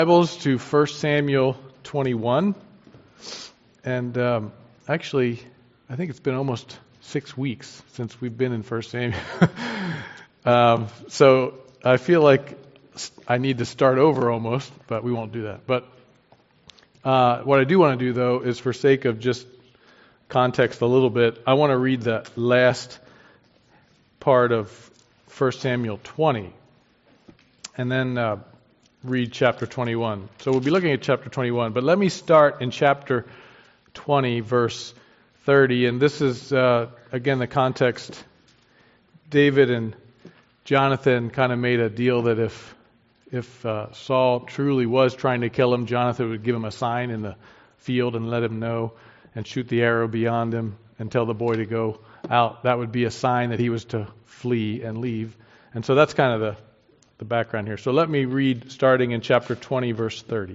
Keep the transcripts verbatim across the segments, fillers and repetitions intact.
Bibles to First Samuel twenty-one, and um, actually, I think it's been almost six weeks since we've been in First Samuel. um, so I feel like I need to start over almost, but we won't do that. But uh, what I do want to do, though, is for sake of just context a little bit, I want to read the last part of First Samuel twenty, and then Uh, read chapter twenty-one. So we'll be looking at chapter twenty-one, but let me start in chapter twenty, verse thirty, and this is, uh, again, the context. David and Jonathan kind of made a deal that if if uh, Saul truly was trying to kill him, Jonathan would give him a sign in the field and let him know and shoot the arrow beyond him and tell the boy to go out. That would be a sign that he was to flee and leave. And so that's kind of the the background here. So let me read starting in chapter twenty, verse thirty.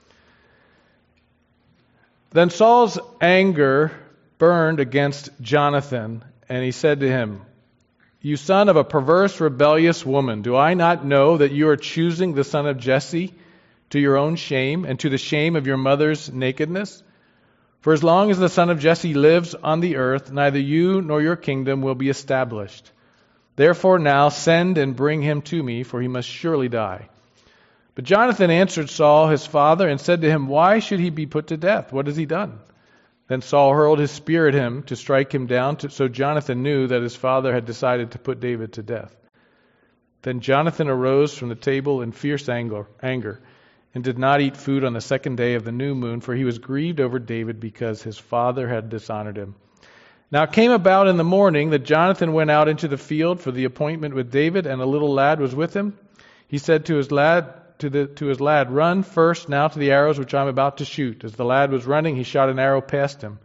Then Saul's anger burned against Jonathan, and he said to him, "You son of a perverse, rebellious woman, do I not know that you are choosing the son of Jesse to your own shame and to the shame of your mother's nakedness? For as long as the son of Jesse lives on the earth, neither you nor your kingdom will be established. Therefore now send and bring him to me, for he must surely die." But Jonathan answered Saul his father and said to him, "Why should he be put to death? What has he done?" Then Saul hurled his spear at him to strike him down, to, so Jonathan knew that his father had decided to put David to death. Then Jonathan arose from the table in fierce anger, anger and did not eat food on the second day of the new moon, for he was grieved over David because his father had dishonored him. Now it came about in the morning that Jonathan went out into the field for the appointment with David, and a little lad was with him. He said to his lad, to the to his lad, "Run first now to the arrows which I am about to shoot." As the lad was running, he shot an arrow past him.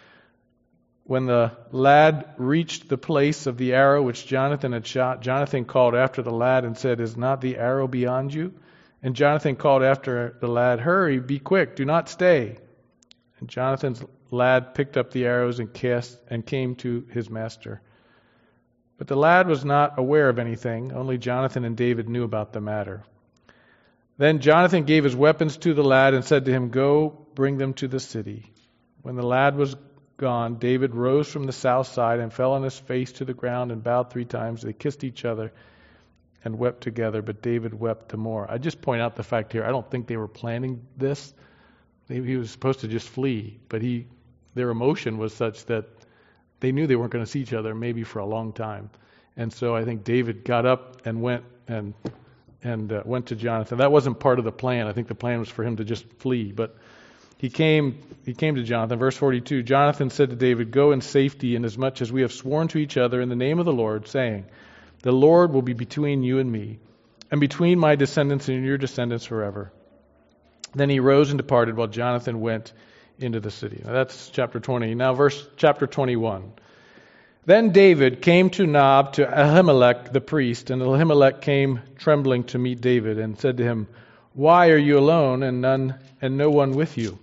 When the lad reached the place of the arrow which Jonathan had shot, Jonathan called after the lad and said, "Is not the arrow beyond you?" And Jonathan called after the lad, "Hurry, be quick, do not stay." And Jonathan's lad picked up the arrows and cast and came to his master. But the lad was not aware of anything. Only Jonathan and David knew about the matter. Then Jonathan gave his weapons to the lad and said to him, "Go, bring them to the city." When the lad was gone, David rose from the south side and fell on his face to the ground and bowed three times. They kissed each other and wept together, but David wept the more. I just point out the fact here, I don't think they were planning this. He was supposed to just flee, but he, their emotion was such that they knew they weren't going to see each other maybe for a long time. And so I think David got up and went and and uh, went to Jonathan. That wasn't part of the plan. I think the plan was for him to just flee. But he came he came to Jonathan. Verse forty-two, Jonathan said to David, "Go in safety, inasmuch as we have sworn to each other in the name of the Lord, saying, 'The Lord will be between you and me, and between my descendants and your descendants forever.'" Then he rose and departed while Jonathan went into the city. Now that's chapter twenty. Now verse chapter twenty-one. Then David came to Nob to Ahimelech the priest, and Ahimelech came trembling to meet David and said to him, "Why are you alone and none and no one with you?"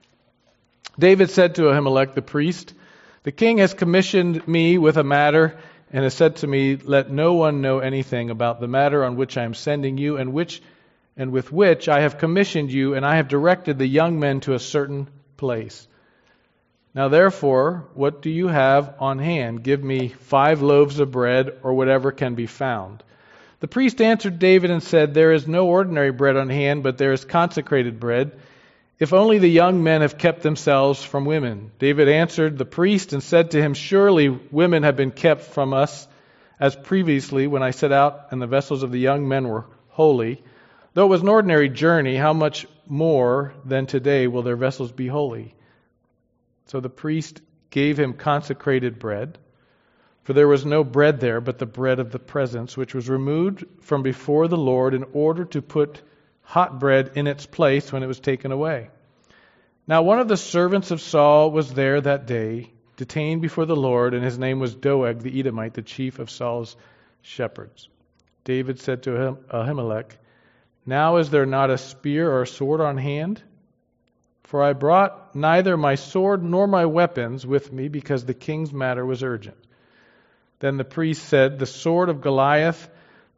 David said to Ahimelech the priest, "The king has commissioned me with a matter and has said to me, 'Let no one know anything about the matter on which I am sending you and which and with which I have commissioned you, and I have directed the young men to a certain place. Now therefore, what do you have on hand? Give me five loaves of bread, or whatever can be found." The priest answered David and said, "There is no ordinary bread on hand, but there is consecrated bread, if only the young men have kept themselves from women." David answered the priest and said to him, "Surely women have been kept from us, as previously when I set out and the vessels of the young men were holy. Though it was an ordinary journey, how much more than today will their vessels be holy?" So the priest gave him consecrated bread, for there was no bread there but the bread of the presence, which was removed from before the Lord in order to put hot bread in its place when it was taken away. Now one of the servants of Saul was there that day, detained before the Lord, and his name was Doeg the Edomite, the chief of Saul's shepherds. David said to Ahimelech, "Now is there not a spear or a sword on hand? For I brought neither my sword nor my weapons with me, because the king's matter was urgent." Then the priest said, "The sword of Goliath,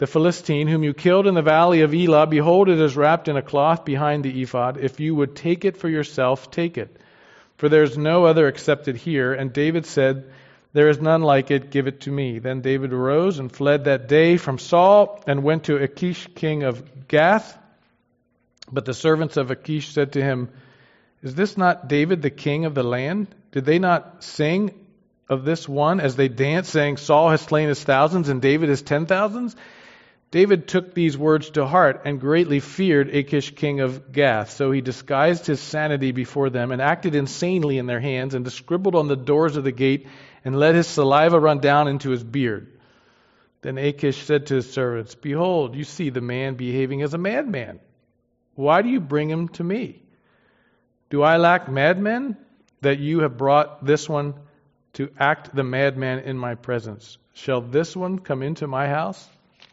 the Philistine, whom you killed in the valley of Elah, behold, it is wrapped in a cloth behind the ephod. If you would take it for yourself, take it. For there is no other except it here. And David said, there is none like it, give it to me. Then David arose and fled that day from Saul and went to Achish, king of Gath. But the servants of Achish said to him, is this not David, the king of the land? Did they not sing of this one as they danced, saying, Saul has slain his thousands and David his ten thousands? David took these words to heart and greatly feared Achish, king of Gath. So he disguised his sanity before them and acted insanely in their hands and scribbled on the doors of the gate and let his saliva run down into his beard. Then Achish said to his servants, behold, you see the man behaving as a madman. Why do you bring him to me? Do I lack madmen that you have brought this one to act the madman in my presence? Shall this one come into my house?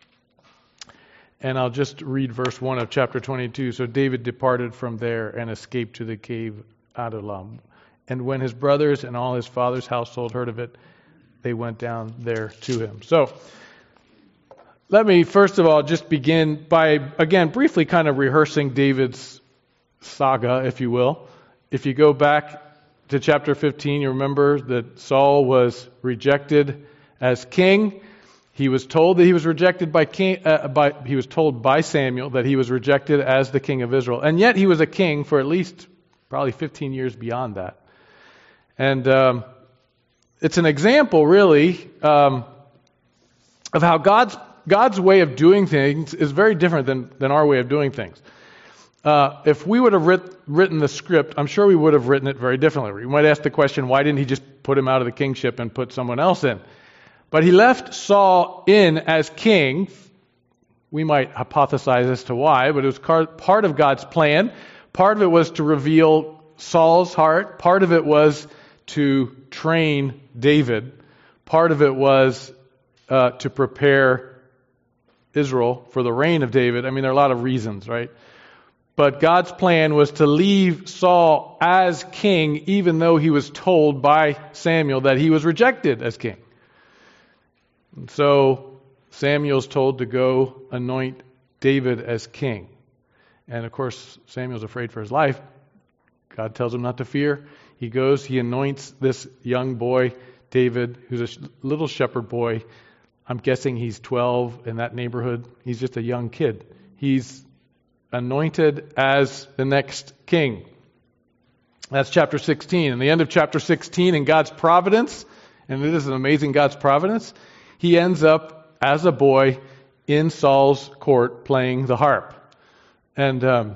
And I'll just read verse one of chapter twenty-two. So David departed from there and escaped to the cave Adullam. And when his brothers and all his father's household heard of it, they went down there to him. So let me first of all just begin by, again, briefly kind of rehearsing David's saga, if you will. If you go back to chapter fifteen, you remember that Saul was rejected as king. He was told that he was rejected by king. Uh, by he was told by Samuel that he was rejected as the king of Israel, and yet he was a king for at least probably fifteen years beyond that. And um, it's an example, really, um, of how God's God's way of doing things is very different than than our way of doing things. Uh, if we would have writ, written the script, I'm sure we would have written it very differently. We might ask the question, why didn't he just put him out of the kingship and put someone else in? But he left Saul in as king. We might hypothesize as to why, but it was part of God's plan. Part of it was to reveal Saul's heart. Part of it was to train David. Part of it was uh, to prepare Israel for the reign of David. I mean, there are a lot of reasons, right? But God's plan was to leave Saul as king, even though he was told by Samuel that he was rejected as king. And so Samuel's told to go anoint David as king. And of course, Samuel's afraid for his life. God tells him not to fear. He goes, he anoints this young boy, David, who's a little shepherd boy. I'm guessing he's twelve in that neighborhood. He's just a young kid. He's anointed as the next king. That's chapter sixteen. And the end of chapter sixteen, in God's providence, and it is an amazing God's providence, he ends up as a boy in Saul's court playing the harp. And um,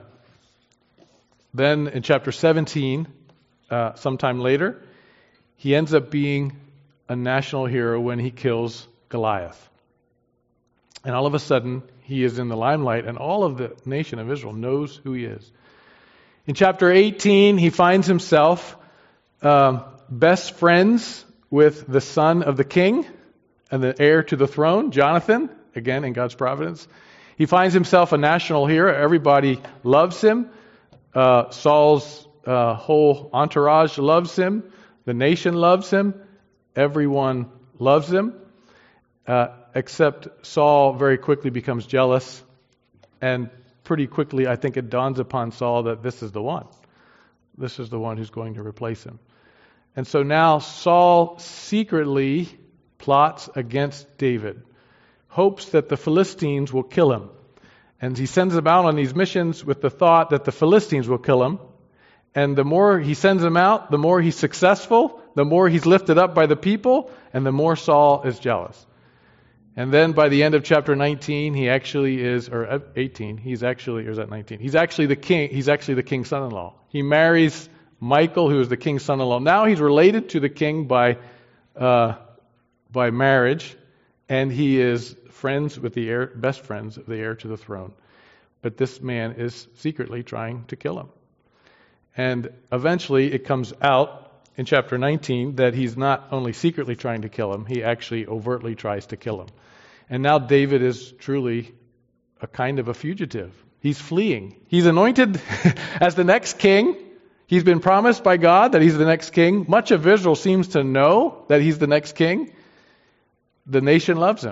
then in chapter seventeen, uh, sometime later, he ends up being a national hero when he kills Goliath. And all of a sudden, he is in the limelight, and all of the nation of Israel knows who he is. In chapter eighteen, he finds himself um, best friends with the son of the king and the heir to the throne, Jonathan, again in God's providence. He finds himself a national hero. Everybody loves him. Uh, Saul's uh, whole entourage loves him. The nation loves him. Everyone loves him. Uh, except Saul very quickly becomes jealous. And pretty quickly, I think it dawns upon Saul that this is the one. This is the one who's going to replace him. And so now Saul secretly plots against David, hopes that the Philistines will kill him. And he sends them out on these missions with the thought that the Philistines will kill him. And the more he sends them out, the more he's successful, the more he's lifted up by the people, and the more Saul is jealous. And then by the end of chapter nineteen, he actually is, or eighteen, he's actually, or is that nineteen? He's actually the king, he's actually the king's son-in-law. He marries Michael, who is the king's son-in-law. Now he's related to the king by uh, by marriage, and he is friends with the heir, best friends of the heir to the throne. But this man is secretly trying to kill him. And eventually it comes out in chapter nineteen that he's not only secretly trying to kill him, he actually overtly tries to kill him. And now David is truly a kind of a fugitive. He's fleeing. He's anointed as the next king. He's been promised by God that he's the next king. Much of Israel seems to know that he's the next king. The nation loves him.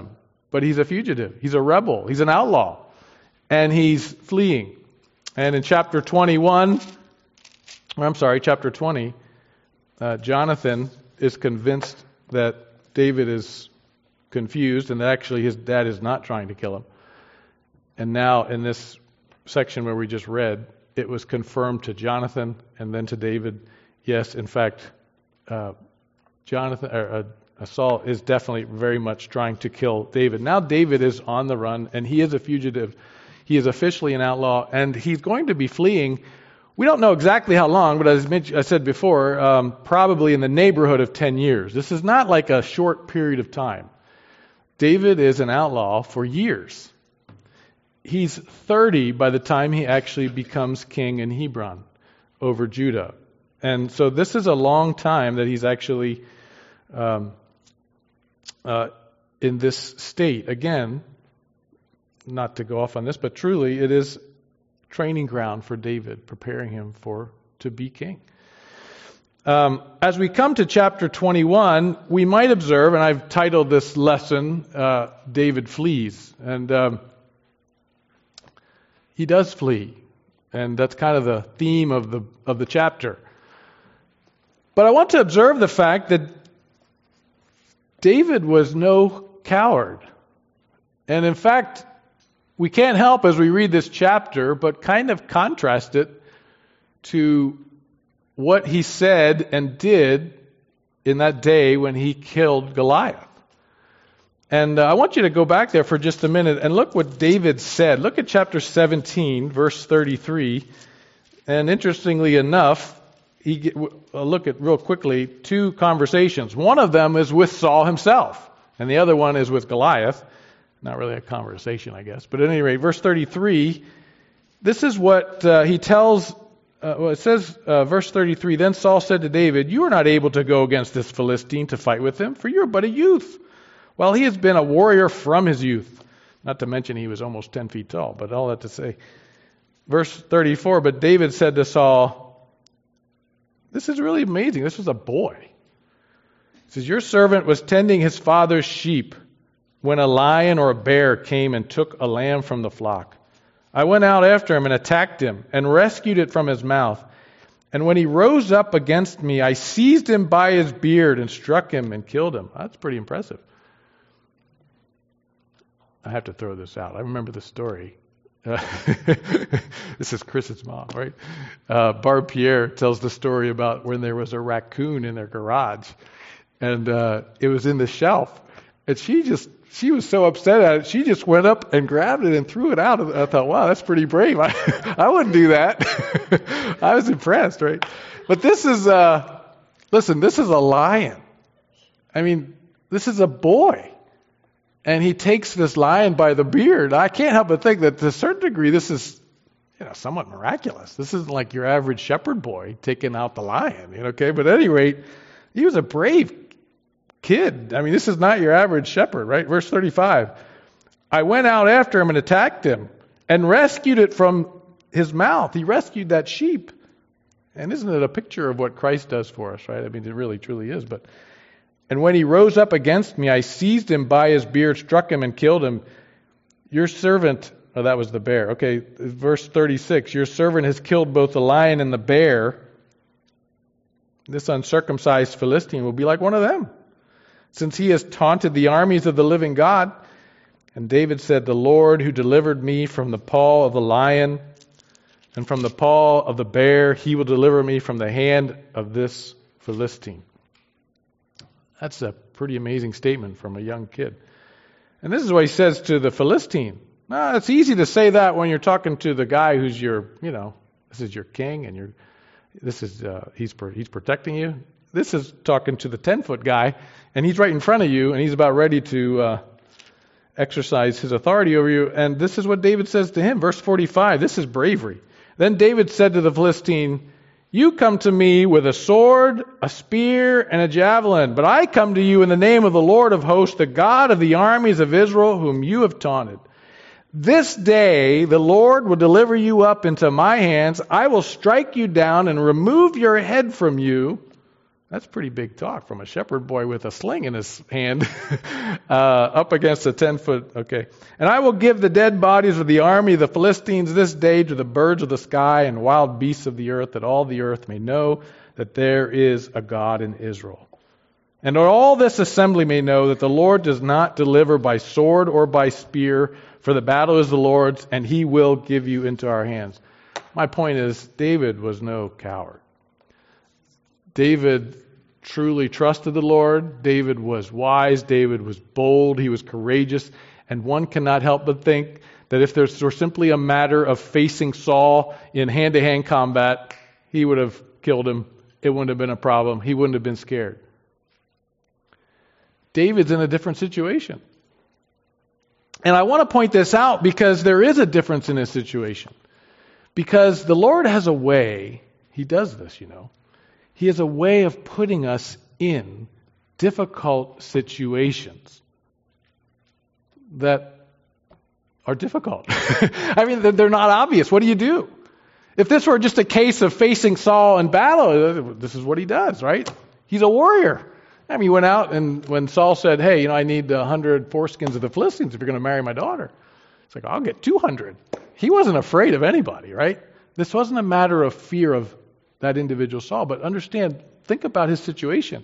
but he's a fugitive. He's a rebel. He's an outlaw. And he's fleeing. And in chapter twenty-one, or I'm sorry, chapter twenty, uh, Jonathan is convinced that David is confused and that actually his dad is not trying to kill him. And now in this section where we just read, it was confirmed to Jonathan and then to David. Yes, in fact, uh, Jonathan or uh, Saul is definitely very much trying to kill David. Now David is on the run and he is a fugitive. He is officially an outlaw and he's going to be fleeing. We don't know exactly how long, but as I said before, um, probably in the neighborhood of ten years. This is not like a short period of time. David is an outlaw for years. He's thirty by the time he actually becomes king in Hebron over Judah. And so this is a long time that he's actually um, uh, in this state. Again, not to go off on this, but truly it is training ground for David, preparing him for to be king. Um, as we come to chapter twenty-one, we might observe, and I've titled this lesson, uh, David Flees. And um, he does flee. And that's kind of the theme of the of the chapter. But I want to observe the fact that David was no coward. And in fact, we can't help as we read this chapter, but kind of contrast it to what he said and did in that day when he killed Goliath. And uh, I want you to go back there for just a minute and look what David said. Look at chapter seventeen, verse thirty-three. And interestingly enough, he get, uh, look at real quickly two conversations. One of them is with Saul himself, and the other one is with Goliath. Not really a conversation, I guess. But at any rate, verse thirty-three, this is what uh, he tells, uh, well, it says, uh, verse thirty-three, then Saul said to David, you are not able to go against this Philistine to fight with him, for you are but a youth, while he has been a warrior from his youth. Not to mention he was almost ten feet tall, but all that to say. Verse thirty-four, but David said to Saul, this is really amazing. This was a boy. He says, your servant was tending his father's sheep when a lion or a bear came and took a lamb from the flock. I went out after him and attacked him and rescued it from his mouth. And when he rose up against me, I seized him by his beard and struck him and killed him. That's pretty impressive. I have to throw this out. I remember the story. Uh, this is Chris's mom, right? Uh, Barb Pierre tells the story about when there was a raccoon in their garage. And uh, it was in the shelf. And she just, she was so upset at it, she just went up and grabbed it and threw it out. I thought, wow, that's pretty brave. I, I wouldn't do that. I was impressed, right? But this is, uh, listen, this is a lion. I mean, this is a boy. And he takes this lion by the beard. I can't help but think that to a certain degree, this is, you know, somewhat miraculous. This isn't like your average shepherd boy taking out the lion, you know, okay? But at any rate, he was a brave kid. I mean, this is not your average shepherd, right? Verse thirty-five. I went out after him and attacked him and rescued it from his mouth. He rescued that sheep. And isn't it a picture of what Christ does for us, right? I mean, it really, truly is. But and when he rose up against me, I seized him by his beard, struck him, and killed him. Your servant, oh, that was the bear. Okay, verse thirty-six. Your servant has killed both the lion and the bear. This uncircumcised Philistine will be like one of them, since he has taunted the armies of the living God. And David said, the Lord who delivered me from the paw of the lion and from the paw of the bear, he will deliver me from the hand of this Philistine. That's a pretty amazing statement from a young kid. And this is what he says to the Philistine. Now, it's easy to say that when you're talking to the guy who's your, you know, this is your king and you're, this is, uh, he's, he's protecting you. This is talking to the ten-foot guy, and he's right in front of you, and he's about ready to uh, exercise his authority over you. And this is what David says to him. Verse forty-five, this is bravery. Then David said to the Philistine, you come to me with a sword, a spear, and a javelin, but I come to you in the name of the Lord of hosts, the God of the armies of Israel, whom you have taunted. This day the Lord will deliver you up into my hands. I will strike you down and remove your head from you. That's pretty big talk from a shepherd boy with a sling in his hand uh, up against a ten-foot, okay. And I will give the dead bodies of the army of the Philistines this day to the birds of the sky and wild beasts of the earth, that all the earth may know that there is a God in Israel. And all this assembly may know that the Lord does not deliver by sword or by spear, for the battle is the Lord's, and he will give you into our hands. My point is, David was no coward. David truly trusted the Lord. David was wise. David was bold. He was courageous. And one cannot help but think that if this were simply a matter of facing Saul in hand-to-hand combat, he would have killed him. It wouldn't have been a problem. He wouldn't have been scared. David's in a different situation. And I want to point this out because there is a difference in his situation. Because the Lord has a way, he does this, you know. He has a way of putting us in difficult situations that are difficult. I mean, they're not obvious. What do you do? If this were just a case of facing Saul in battle, this is what he does, right? He's a warrior. I mean, he went out, and when Saul said, hey, you know, I need a hundred foreskins of the Philistines if you're going to marry my daughter. It's like, I'll get two hundred. He wasn't afraid of anybody, right? This wasn't a matter of fear of that individual Saul, but understand, think about his situation.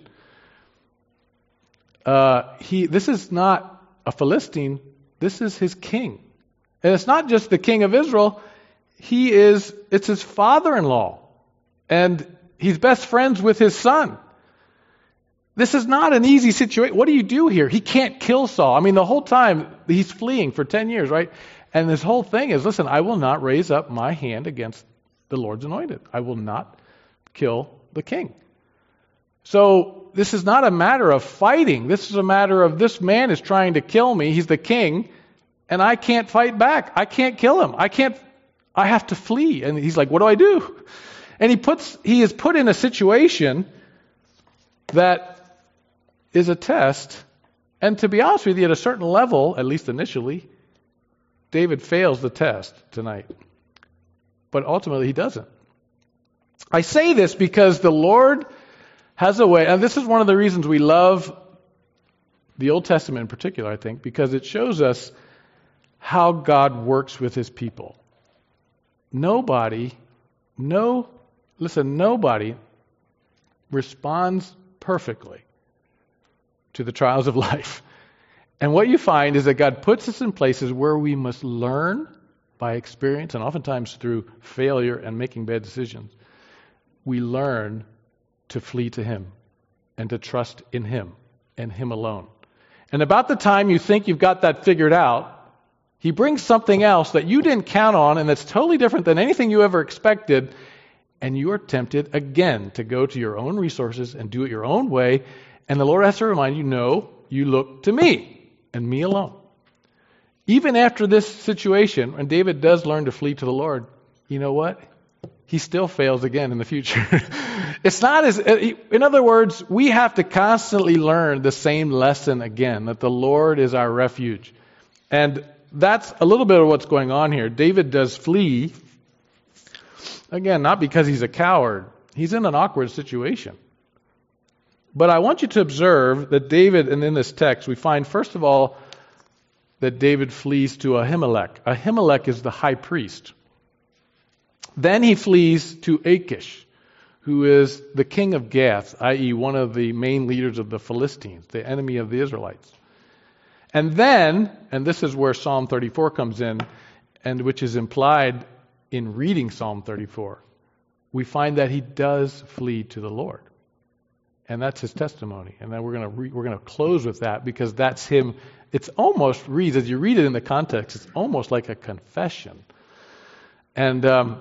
Uh, he, this is not a Philistine. This is his king. And it's not just the king of Israel. He is, it's his father-in-law. And he's best friends with his son. This is not an easy situation. What do you do here? He can't kill Saul. I mean, the whole time he's fleeing for ten years, right? And this whole thing is, listen, I will not raise up my hand against the Lord's anointed. I will not kill the king. So this is not a matter of fighting. This is a matter of this man is trying to kill me. He's the king, and I can't fight back. I can't kill him. I can't, I have to flee. And he's like, what do I do? And he puts, he is put in a situation that is a test. And to be honest with you, at a certain level, at least initially, David fails the test tonight. But ultimately he doesn't. I say this because the Lord has a way, and this is one of the reasons we love the Old Testament in particular, I think, because it shows us how God works with his people. Nobody, no, listen, nobody responds perfectly to the trials of life. And what you find is that God puts us in places where we must learn by experience, and oftentimes through failure and making bad decisions. We learn to flee to him and to trust in him and him alone. And about the time you think you've got that figured out, he brings something else that you didn't count on and that's totally different than anything you ever expected, and you are tempted again to go to your own resources and do it your own way. And the Lord has to remind you, no, you look to me and me alone. Even after this situation, when David does learn to flee to the Lord, you know what? He still fails again in the future. It's not as, in other words, we have to constantly learn the same lesson again, that the Lord is our refuge. And that's a little bit of what's going on here. David does flee, again, not because he's a coward. He's in an awkward situation. But I want you to observe that David, and in this text, we find, first of all, that David flees to Ahimelech. Ahimelech is the high priest. Then he flees to Achish, who is the king of Gath, that is one of the main leaders of the Philistines, the enemy of the Israelites. And then, and this is where Psalm thirty-four comes in, and which is implied in reading Psalm thirty-four, we find that he does flee to the Lord. And that's his testimony. And then we're going to re- we're going to close with that because that's him. It's almost reads, as you read it in the context, it's almost like a confession. And um,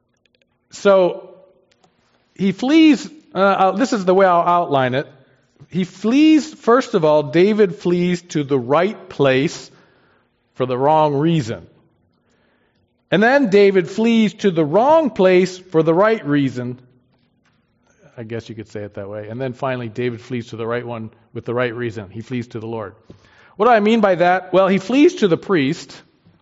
so he flees, uh, this is the way I'll outline it. He flees, first of all, David flees to the right place for the wrong reason. And then David flees to the wrong place for the right reason. I guess you could say it that way. And then finally, David flees to the right one with the right reason. He flees to the Lord. What do I mean by that? Well, he flees to the priest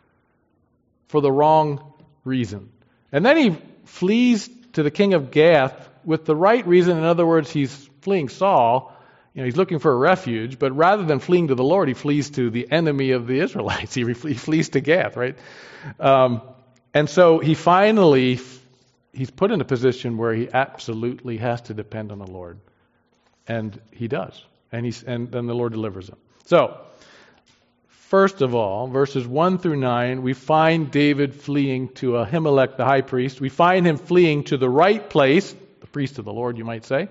for the wrong reason. And then he flees to the king of Gath with the right reason. In other words, he's fleeing Saul, you know, he's looking for a refuge, but rather than fleeing to the Lord, he flees to the enemy of the Israelites. He, he flees to Gath, right? Um, and so he finally, he's put in a position where he absolutely has to depend on the Lord. And he does. And he's, and then the Lord delivers him. So, first of all, verses one through nine, we find David fleeing to Ahimelech the high priest. We find him fleeing to the right place, the priest of the Lord, you might say,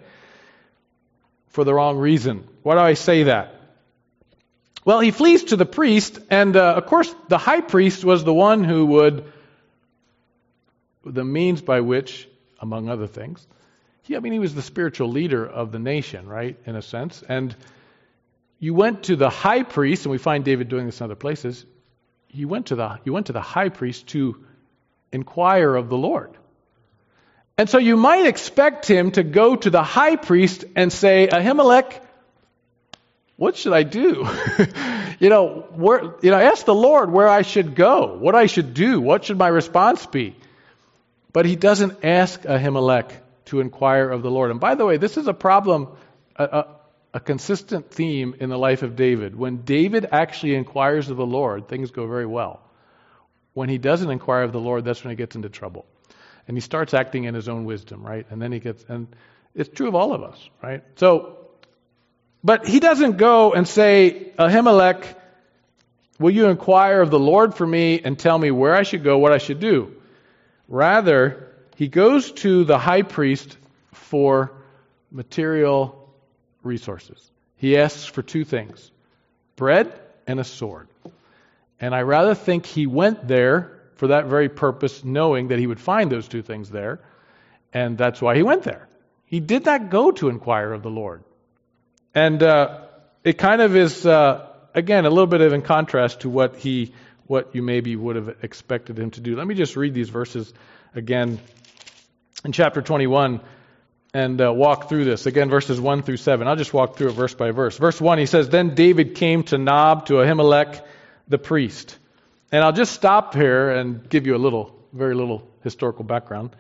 for the wrong reason. Why do I say that? Well, he flees to the priest, and uh, of course, the high priest was the one who would, the means by which, among other things, he, I mean, he was the spiritual leader of the nation, right, in a sense. And you went to the high priest, and we find David doing this in other places. You went to the you went to the high priest to inquire of the Lord. And so you might expect him to go to the high priest and say, Ahimelech, what should I do? you know, where, you know, ask the Lord where I should go, what I should do, what should my response be? But he doesn't ask Ahimelech to inquire of the Lord. And by the way, this is a problem, a, a, a consistent theme in the life of David. When David actually inquires of the Lord, things go very well. When he doesn't inquire of the Lord, that's when he gets into trouble. And he starts acting in his own wisdom, right? And then he gets, and it's true of all of us, right? So, but he doesn't go and say, Ahimelech, will you inquire of the Lord for me and tell me where I should go, what I should do? Rather, he goes to the high priest for material resources. He asks for two things, bread and a sword. And I rather think he went there for that very purpose, knowing that he would find those two things there. And that's why he went there. He did not go to inquire of the Lord. And uh, it kind of is, uh, again, a little bit of in contrast to what he, what you maybe would have expected him to do. Let me just read these verses again in chapter twenty-one and uh, walk through this. Again, verses one through seven. I'll just walk through it verse by verse. Verse one, he says, Then David came to Nob, to Ahimelech the priest. And I'll just stop here and give you a little, very little historical background.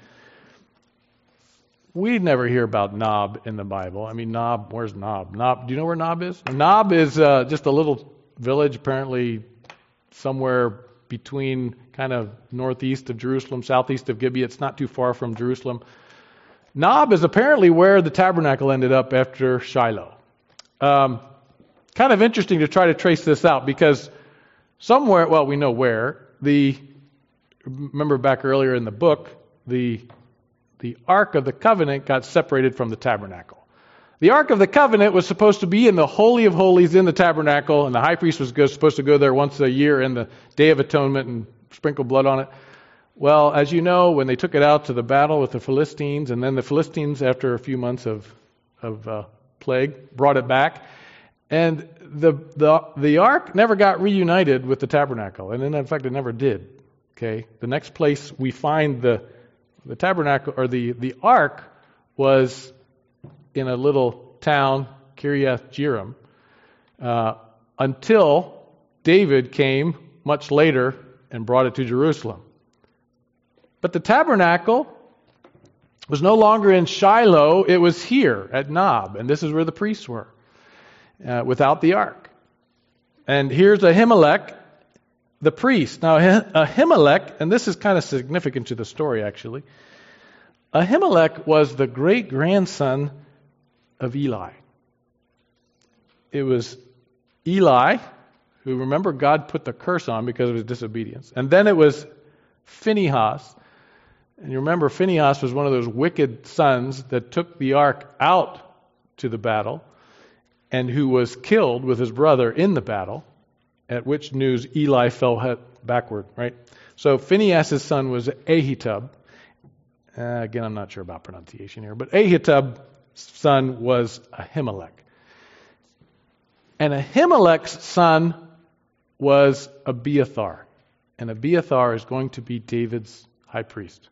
We never hear about Nob in the Bible. I mean, Nob, where's Nob? Nob, do you know where Nob is? Nob is uh, just a little village, apparently somewhere between kind of northeast of Jerusalem, southeast of Gibeah. It's not too far from Jerusalem. Nob is apparently where the tabernacle ended up after Shiloh. Um, kind of interesting to try to trace this out because somewhere, well, we know where, the, remember back earlier in the book, the the Ark of the Covenant got separated from the tabernacle. The Ark of the Covenant was supposed to be in the Holy of Holies in the tabernacle, and the high priest was go, supposed to go there once a year in the Day of Atonement and sprinkle blood on it. Well, as you know, when they took it out to the battle with the Philistines, and then the Philistines, after a few months of, of uh, plague, brought it back, and the, the the ark never got reunited with the tabernacle, and in fact, it never did. Okay, the next place we find the the tabernacle or the the ark was in a little town, Kiriath Jearim, uh, until David came much later and brought it to Jerusalem. But the tabernacle was no longer in Shiloh; it was here at Nob, and this is where the priests were. Uh, without the ark. And here's Ahimelech, the priest. Now, Ahimelech, and this is kind of significant to the story, actually. Ahimelech was the great-grandson of Eli. It was Eli, who, remember, God put the curse on because of his disobedience. And then it was Phinehas. And you remember, Phinehas was one of those wicked sons that took the ark out to the battle, and who was killed with his brother in the battle, at which news Eli fell backward, right? So Phinehas' son was Ahitub. Uh, again, I'm not sure about pronunciation here, but Ahitub's son was Ahimelech. And Ahimelech's son was Abiathar. And Abiathar is going to be David's high priest.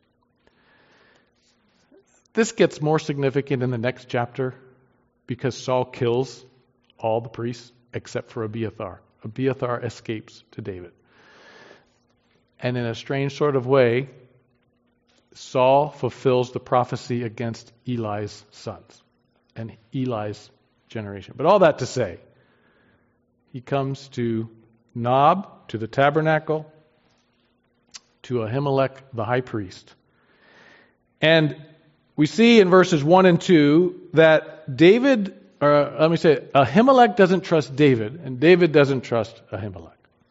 This gets more significant in the next chapter because Saul kills all the priests except for Abiathar. Abiathar escapes to David. And in a strange sort of way, Saul fulfills the prophecy against Eli's sons. and Eli's generation. But all that to say, he comes to Nob, to the tabernacle, to Ahimelech the high priest. And we see in verses one and two that David, or let me say, Ahimelech doesn't trust David, and David doesn't trust Ahimelech.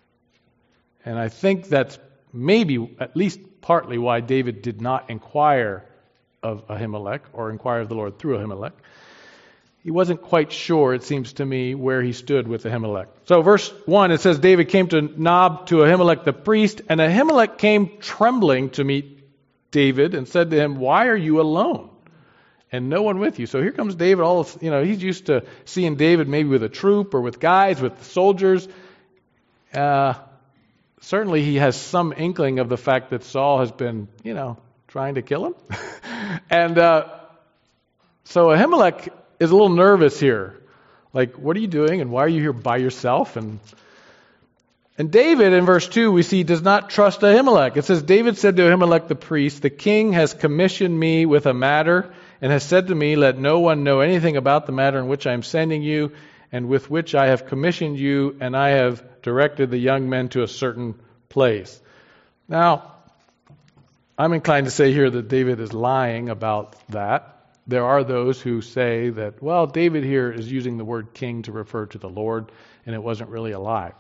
And I think that's maybe at least partly why David did not inquire of Ahimelech or inquire of the Lord through Ahimelech. He wasn't quite sure, it seems to me, where he stood with Ahimelech. So verse one, it says, David came to Nob, to Ahimelech the priest, and Ahimelech came trembling to meet David and said to him, why are you alone? And no one with you. So here comes David, all you know, he's used to seeing David maybe with a troop or with guys, with soldiers. Uh, certainly he has some inkling of the fact that Saul has been, you know, trying to kill him. and uh, so Ahimelech is a little nervous here. Like, what are you doing and why are you here by yourself? And and David, in verse two, we see, does not trust Ahimelech. It says, David said to Ahimelech the priest, the king has commissioned me with a matter and has said to me, let no one know anything about the matter in which I am sending you and with which I have commissioned you, and I have directed the young men to a certain place. Now, I'm inclined to say here that David is lying about that. There are those who say that, well, David here is using the word king to refer to the Lord, and it wasn't really a lie.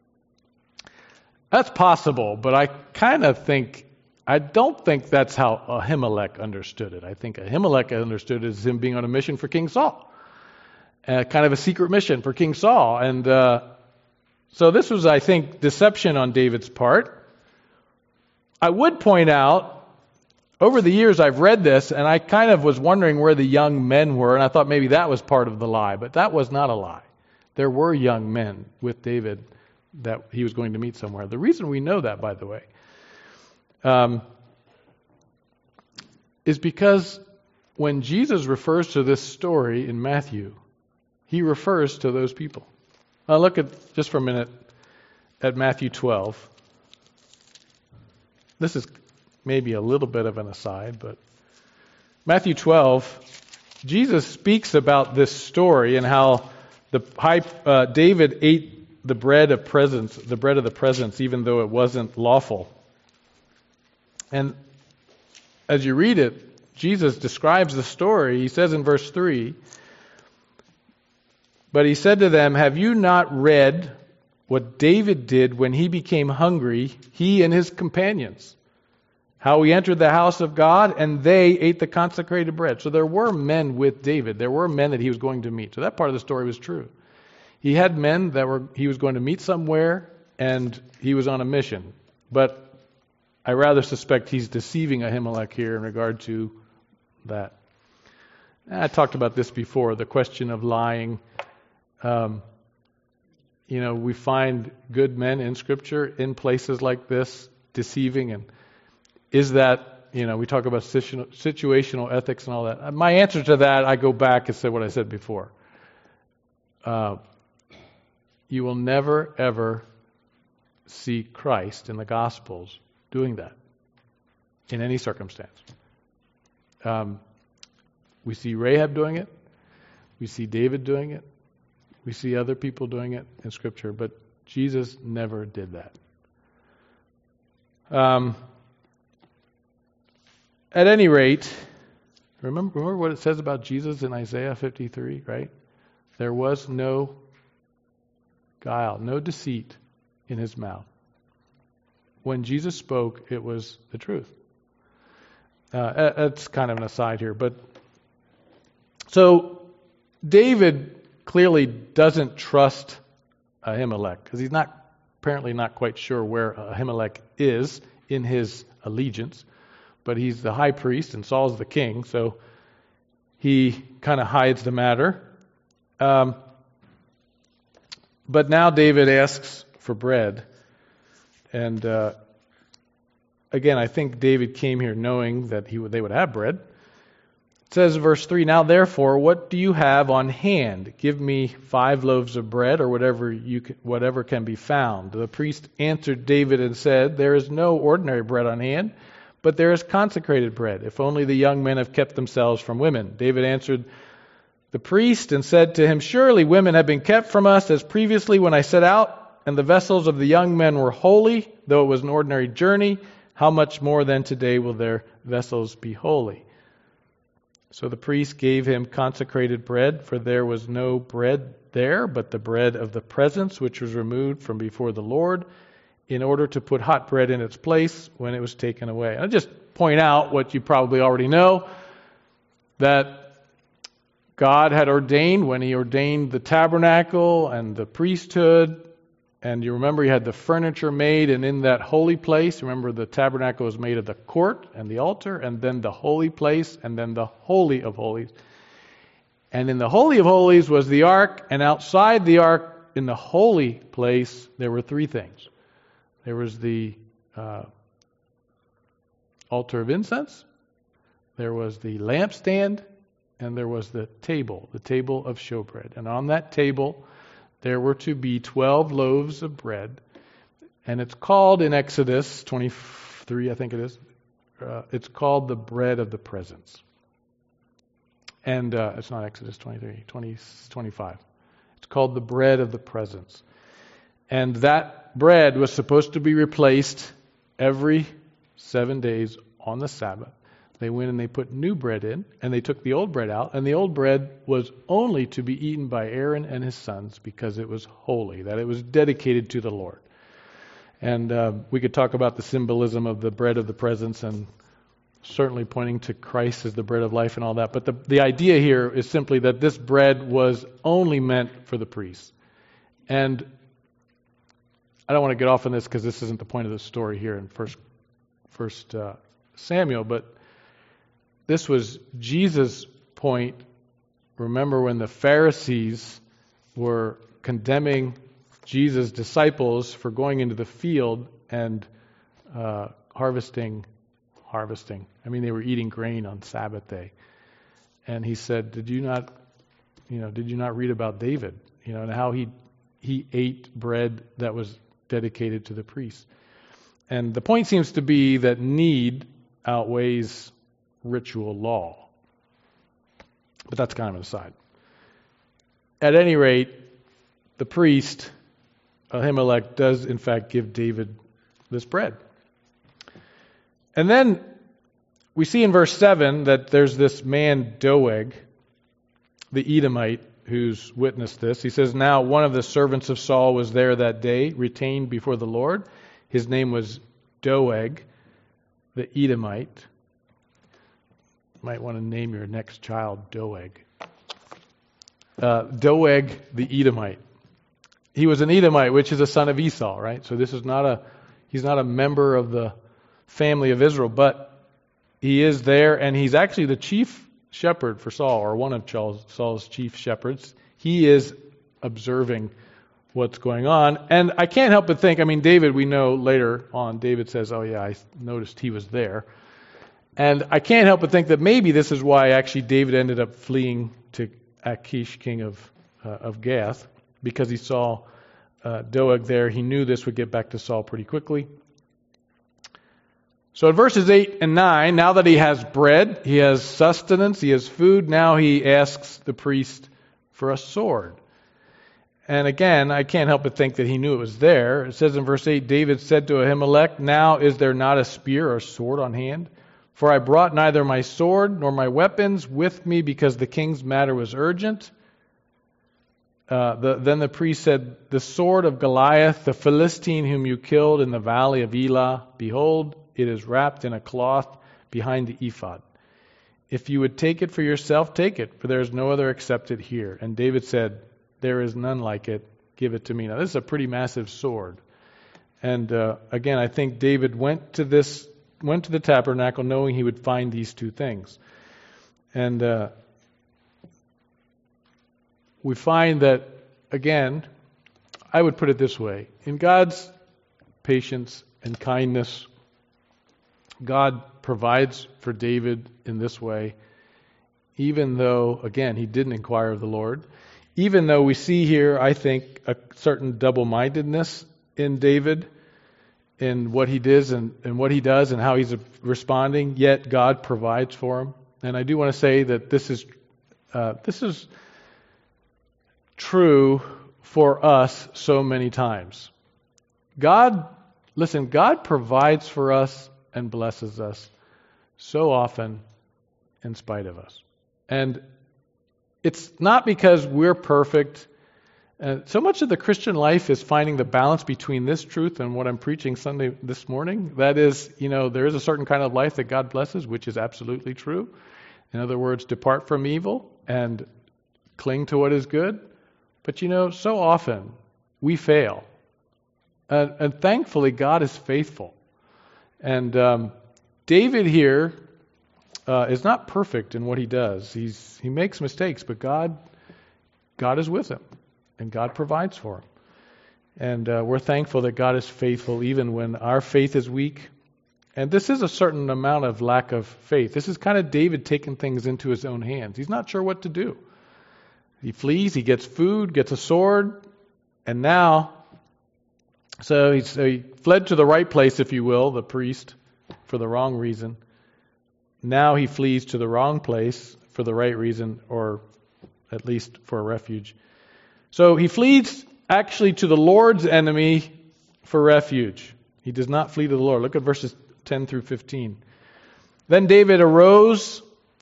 That's possible, but I kind of think, I don't think that's how Ahimelech understood it. I think Ahimelech understood it as him being on a mission for King Saul. Uh, kind of a secret mission for King Saul. And uh, so this was, I think, deception on David's part. I would point out, over the years I've read this, and I kind of was wondering where the young men were, and I thought maybe that was part of the lie, but that was not a lie. There were young men with David that he was going to meet somewhere. The reason we know that, by the way, um, is because when Jesus refers to this story in Matthew, he refers to those people. Now look at, just for a minute, at Matthew twelve. This is maybe a little bit of an aside, but Matthew twelve, Jesus speaks about this story and how the high, uh, David ate the bread of presence, the bread of the presence, even though it wasn't lawful. And as you read it, Jesus describes the story. He says in verse three, but he said to them, have you not read what David did when he became hungry, he and his companions? How he entered the house of God, and they ate the consecrated bread. So there were men with David. There were men that he was going to meet. So that part of the story was true. He had men that were he was going to meet somewhere, and he was on a mission. But I rather suspect he's deceiving Ahimelech here in regard to that. I talked about this before, the question of lying. Um, you know, we find good men in Scripture in places like this deceiving, and is that, you know, we talk about situational ethics and all that. My answer to that, I go back and say what I said before. Uh, you will never, ever see Christ in the Gospels doing that in any circumstance. Um, we see Rahab doing it. We see David doing it. We see other people doing it in Scripture, but Jesus never did that. Um, at any rate, remember, remember what it says about Jesus in Isaiah fifty-three, right? There was no guile, no deceit in his mouth. When Jesus spoke, it was the truth. Uh, that's kind of an aside here, but so David clearly doesn't trust Ahimelech because he's not apparently not quite sure where Ahimelech is in his allegiance, but he's the high priest and Saul's the king, so he kind of hides the matter. Um, but now David asks for bread, and uh, again, I think David came here knowing that he would, they would have bread. It says, verse three, now therefore, what do you have on hand? Give me five loaves of bread, or whatever you can, whatever can be found. The priest answered David and said, there is no ordinary bread on hand, but there is consecrated bread, if only the young men have kept themselves from women. David answered the priest and said to him, "Surely women have been kept from us as previously when I set out, and the vessels of the young men were holy, though it was an ordinary journey. How much more then today will their vessels be holy?" So the priest gave him consecrated bread, for there was no bread there, but the bread of the presence, which was removed from before the Lord, in order to put hot bread in its place when it was taken away. I'll just point out what you probably already know, that God had ordained, when He ordained the tabernacle and the priesthood, and you remember He had the furniture made, and in that holy place, remember the tabernacle was made of the court and the altar, and then the holy place, and then the Holy of Holies. And in the Holy of Holies was the ark, and outside the ark, in the holy place, there were three things. There was the uh, altar of incense, there was the lampstand, and there was the table, the table of showbread. And on that table, there were to be twelve loaves of bread, and it's called in Exodus twenty-three, I think it is, uh, it's called the bread of the presence. And uh, it's not Exodus twenty-three, twenty, twenty-five. It's called the bread of the presence. And that bread was supposed to be replaced every seven days on the Sabbath. They went and they put new bread in, and they took the old bread out, and the old bread was only to be eaten by Aaron and his sons because it was holy, that it was dedicated to the Lord. And uh, we could talk about the symbolism of the bread of the presence, and certainly pointing to Christ as the bread of life and all that. But the, the idea here is simply that this bread was only meant for the priests. And I don't want to get off on this because this isn't the point of the story here in First, First uh, Samuel, but this was Jesus' point. Remember when the Pharisees were condemning Jesus' disciples for going into the field and uh, harvesting, harvesting. I mean, they were eating grain on Sabbath day. And he said, "Did you not, you know, did you not read about David? You know, and how he he ate bread that was dedicated to the priests." And the point seems to be that need outweighs ritual law. But that's kind of an aside. At any rate, the priest, Ahimelech, does in fact give David this bread. And then we see in verse seven that there's this man Doeg, the Edomite, who's witnessed this. He says, "Now one of the servants of Saul was there that day, retained before the Lord. His name was Doeg, the Edomite." Might want to name your next child Doeg. Uh, Doeg the Edomite. He was an Edomite, which is a son of Esau, right? So this is not a, he's not a member of the family of Israel, but he is there, and he's actually the chief shepherd for Saul, or one of Saul's chief shepherds. He is observing what's going on. And I can't help but think, I mean, David, we know later on, David says, "Oh yeah, I noticed he was there." And I can't help but think that maybe this is why actually David ended up fleeing to Achish, king of uh, of Gath, because he saw uh, Doeg there. He knew this would get back to Saul pretty quickly. So in verses eight and nine, now that he has bread, he has sustenance, he has food, now he asks the priest for a sword. And again, I can't help but think that he knew it was there. It says in verse eight, David said to Ahimelech, "Now is there not a spear or sword on hand? For I brought neither my sword nor my weapons with me because the king's matter was urgent." Uh, the, then the priest said, "The sword of Goliath, the Philistine whom you killed in the valley of Elah, behold, it is wrapped in a cloth behind the ephod. If you would take it for yourself, take it, for there is no other except it here." And David said, "There is none like it. Give it to me." Now, this is a pretty massive sword. And uh, again, I think David went to this, went to the tabernacle knowing he would find these two things. And uh, we find that, again, I would put it this way. In God's patience and kindness, God provides for David in this way, even though, again, he didn't inquire of the Lord. Even though we see here, I think, a certain double-mindedness in David, in what he does and, and what he does and how he's responding, yet God provides for him. And I do want to say that this is Uh, this is true for us so many times. God, listen, God provides for us and blesses us so often in spite of us. And it's not because we're perfect. Uh, so much of the Christian life is finding the balance between this truth and what I'm preaching Sunday this morning. That is, you know, there is a certain kind of life that God blesses, which is absolutely true. In other words, depart from evil and cling to what is good. But, you know, so often we fail. And, and thankfully, God is faithful. And um, David here uh, is not perfect in what he does. He's he makes mistakes, but God, God is with him. And God provides for him. And uh, we're thankful that God is faithful even when our faith is weak. And this is a certain amount of lack of faith. This is kind of David taking things into his own hands. He's not sure what to do. He flees, he gets food, gets a sword, and now, so, he's, so he fled to the right place, if you will, the priest, for the wrong reason. Now he flees to the wrong place for the right reason, or at least for a refuge. So he flees actually to the Lord's enemy for refuge. He does not flee to the Lord. Look at verses ten through fifteen. Then David arose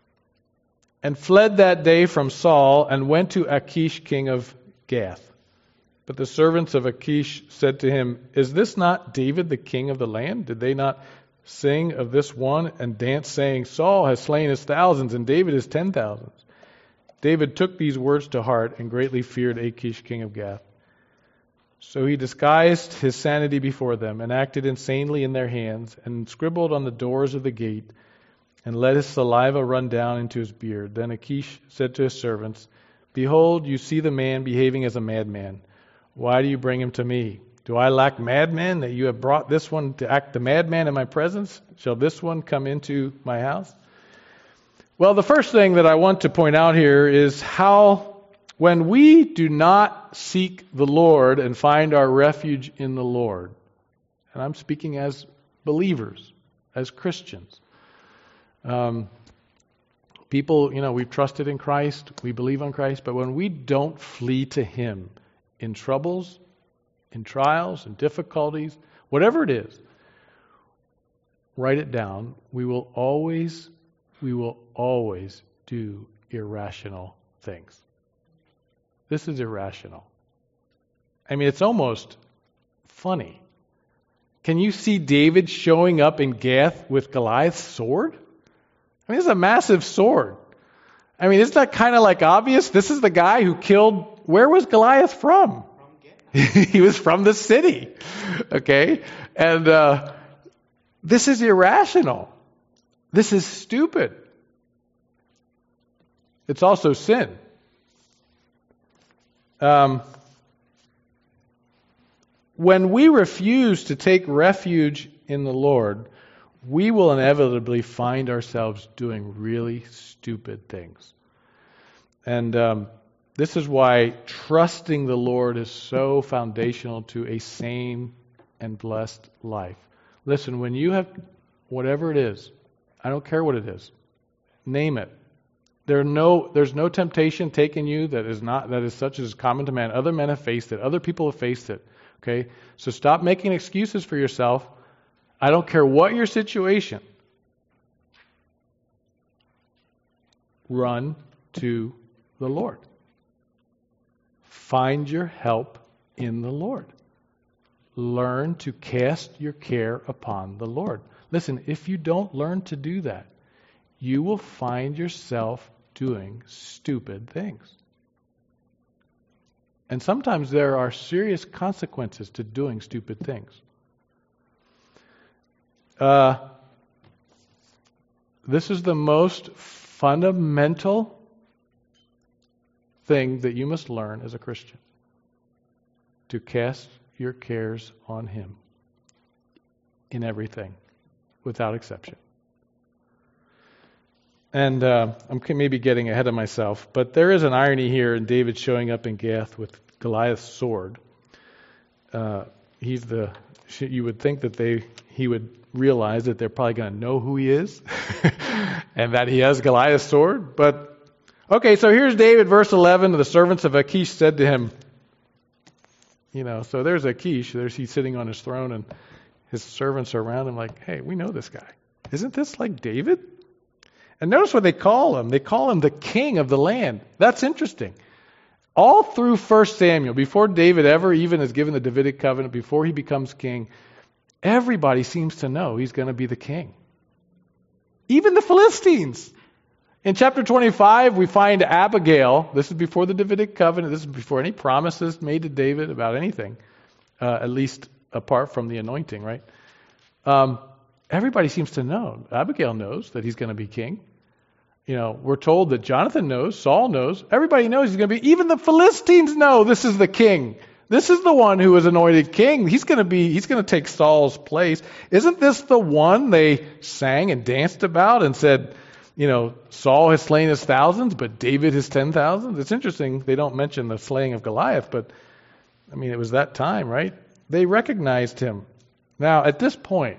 and fled that day from Saul and went to Achish, king of Gath. But the servants of Achish said to him, "Is this not David, the king of the land? Did they not sing of this one and dance, saying, Saul has slain his thousands and David his ten thousands? David took these words to heart and greatly feared Achish, king of Gath. So he disguised his sanity before them and acted insanely in their hands and scribbled on the doors of the gate and let his saliva run down into his beard. Then Achish said to his servants, Behold, you see the man behaving as a madman. Why do you bring him to me? Do I lack madmen that you have brought this one to act the madman in my presence? Shall this one come into my house?" Well, the first thing that I want to point out here is how when we do not seek the Lord and find our refuge in the Lord, and I'm speaking as believers, as Christians, um, people, you know, we've trusted in Christ, we believe on Christ, but when we don't flee to Him in troubles, in trials, in difficulties, whatever it is, write it down. We will always, we will always do irrational things. This is irrational. I mean, it's almost funny. Can you see David showing up in Gath with Goliath's sword? I mean, it's a massive sword. I mean, isn't that kind of like obvious? This is the guy who killed, where was Goliath from? He was from the city. Okay? And uh, this is irrational. This is stupid. It's also sin. Um, when we refuse to take refuge in the Lord, we will inevitably find ourselves doing really stupid things. And um, this is why trusting the Lord is so foundational to a sane and blessed life. Listen, when you have whatever it is, I don't care what it is, name it. There are no, there's no temptation taking you that is not that is such as common to man. Other men have faced it. Other people have faced it. Okay? So stop making excuses for yourself. I don't care what your situation. Run to the Lord. Find your help in the Lord. Learn to cast your care upon the Lord. Listen, if you don't learn to do that, you will find yourself doing stupid things. And sometimes there are serious consequences to doing stupid things. Uh, this is the most fundamental thing that you must learn as a Christian. To cast your cares on Him in everything, without exception. And uh, I'm maybe getting ahead of myself, but there is an irony here in David showing up in Gath with Goliath's sword. Uh, he's the. You would think that they he would realize that they're probably going to know who he is, and that he has Goliath's sword. But Okay, so here's David, verse eleven. The servants of Achish said to him, you know, so there's Achish. There's he's sitting on his throne, and his servants are around him like, hey, we know this guy. Isn't this like David? And notice what they call him. They call him the king of the land. That's interesting. All through First Samuel, before David ever even is given the Davidic covenant, before he becomes king, everybody seems to know he's going to be the king. Even the Philistines. In chapter twenty-five, we find Abigail. This is before the Davidic covenant. This is before any promises made to David about anything, uh, at least apart from the anointing, right? Um, everybody seems to know. Abigail knows that he's going to be king. You know, we're told that Jonathan knows, Saul knows, everybody knows he's going to be, even the Philistines know this is the king. This is the one who was anointed king. He's going to be, he's going to take Saul's place. Isn't this the one they sang and danced about and said, you know, Saul has slain his thousands, but David his ten thousands? It's interesting they don't mention the slaying of Goliath, but I mean, it was that time, right? They recognized him. Now, at this point,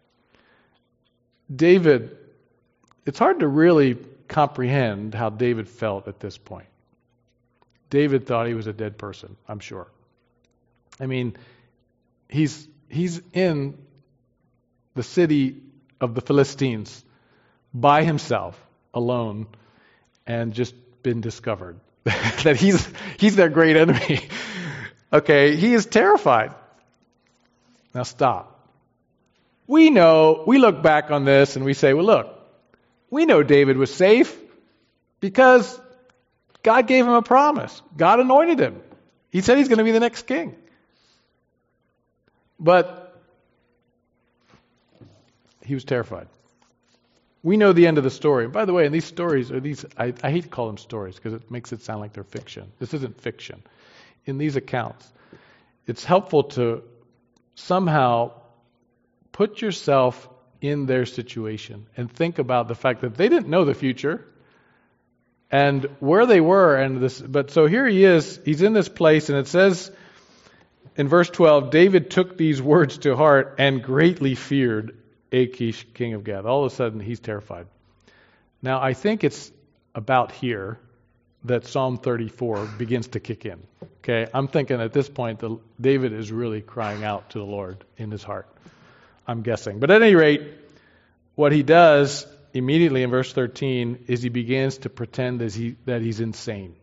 David, it's hard to really comprehend how David felt at this point. David thought he was a dead person, I'm sure. I mean, he's he's in the city of the Philistines by himself, alone, and just been discovered that he's he's their great enemy. Okay, he is terrified. Now stop. We know, we look back on this and we say, well, look, we know David was safe because God gave him a promise. God anointed him. He said he's going to be the next king. But he was terrified. We know the end of the story. By the way, in these stories, or these, I, I hate to call them stories because it makes it sound like they're fiction. This isn't fiction. In these accounts, it's helpful to somehow put yourself in their situation and think about the fact that they didn't know the future and where they were. And this, but so here he is. He's in this place, and it says in verse twelve, David took these words to heart and greatly feared Achish, king of Gath. All of a sudden, he's terrified. Now, I think it's about here that Psalm thirty-four begins to kick in. Okay, I'm thinking at this point, the, David is really crying out to the Lord in his heart. I'm guessing. But at any rate, what he does immediately in verse thirteen is he begins to pretend that, he, that he's insane.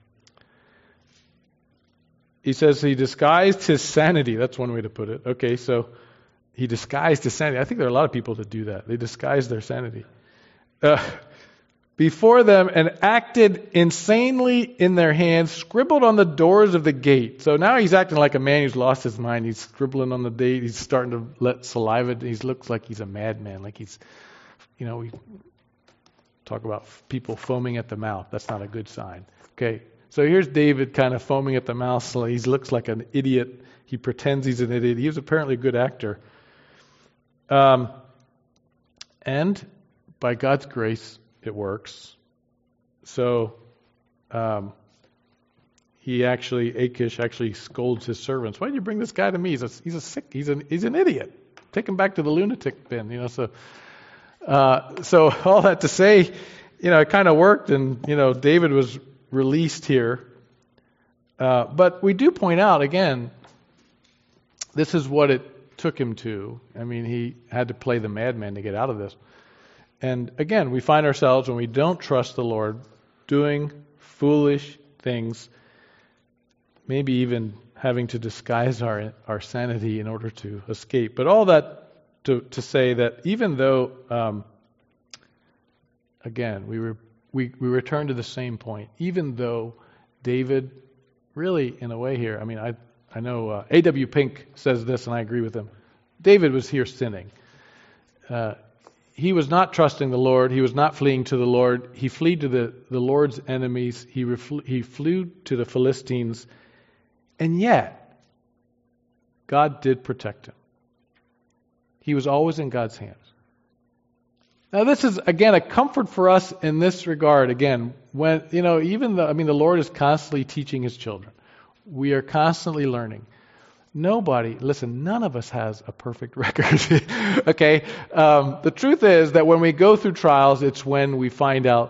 He says he disguised his sanity. That's one way to put it. Okay, so he disguised his sanity. I think there are a lot of people that do that. They disguise their sanity. Uh, before them and acted insanely in their hands, scribbled on the doors of the gate. So now he's acting like a man who's lost his mind. He's scribbling on the gate. He's starting to let saliva. He looks like he's a madman. Like he's, you know, we talk about people foaming at the mouth. That's not a good sign. Okay, so here's David kind of foaming at the mouth. So he looks like an idiot. He pretends he's an idiot. He was apparently a good actor. Um, and by God's grace, it works. So um, he actually, Achish actually scolds his servants. Why did you bring this guy to me? He's a, he's a sick, he's an, he's an idiot. Take him back to the lunatic bin, you know. So, uh, so all that to say, you know, it kind of worked, and you know, David was released here. Uh, but we do point out again, this is what it took him to. I mean, he had to play the madman to get out of this. And again, we find ourselves, when we don't trust the Lord, doing foolish things, maybe even having to disguise our our sanity in order to escape. But all that to, to say that even though, um, again, we, were, we, we return to the same point, even though David really, in a way here, I mean, I I know uh, A W Pink says this, and I agree with him. David was here sinning. Uh, he was not trusting the Lord. He was not fleeing to the Lord. He fled to the, the Lord's enemies. He, refl- he flew to the Philistines. And yet, God did protect him. He was always in God's hands. Now, this is, again, a comfort for us in this regard. Again, when, you know, even the, I mean, the Lord is constantly teaching his children. We are constantly learning. Nobody, listen, none of us has a perfect record. Okay? Um, the truth is that when we go through trials, it's when we find out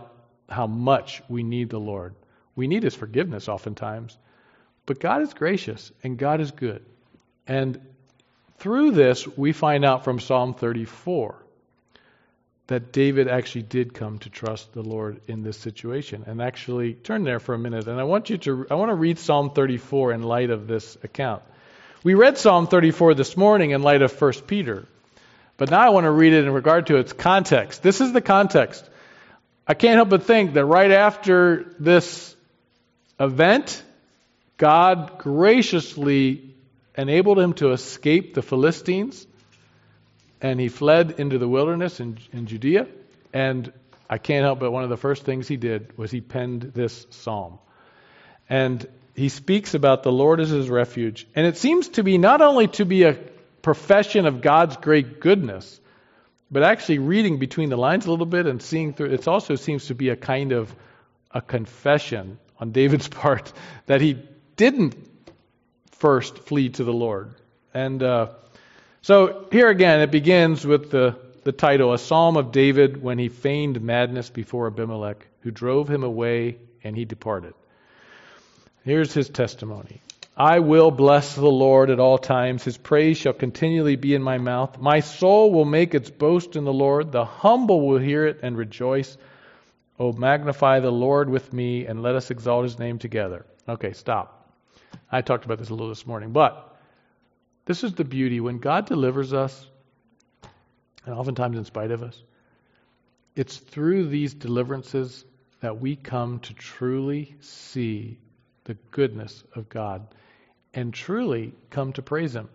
how much we need the Lord. We need His forgiveness oftentimes. But God is gracious and God is good. And through this, we find out from Psalm thirty-four that David actually did come to trust the Lord in this situation. And actually, turn there for a minute. And I want you to, I want to read Psalm thirty-four in light of this account. We read Psalm thirty-four this morning in light of First Peter. But now I want to read it in regard to its context. This is the context. I can't help but think that right after this event, God graciously enabled him to escape the Philistines, and he fled into the wilderness in, in Judea. And I can't help but one of the first things he did was he penned this psalm. And he speaks about the Lord as his refuge. And it seems to be not only to be a profession of God's great goodness, but actually reading between the lines a little bit and seeing through, it also seems to be a kind of a confession on David's part that he didn't first flee to the Lord. And uh, so here again, it begins with the, the title, A Psalm of David when he feigned madness before Abimelech, who drove him away and he departed. Here's his testimony. I will bless the Lord at all times. His praise shall continually be in my mouth. My soul will make its boast in the Lord. The humble will hear it and rejoice. Oh, magnify the Lord with me, and let us exalt his name together. Okay, stop. I talked about this a little this morning, but this is the beauty. When God delivers us, and oftentimes in spite of us, it's through these deliverances that we come to truly see the goodness of God and truly come to praise him.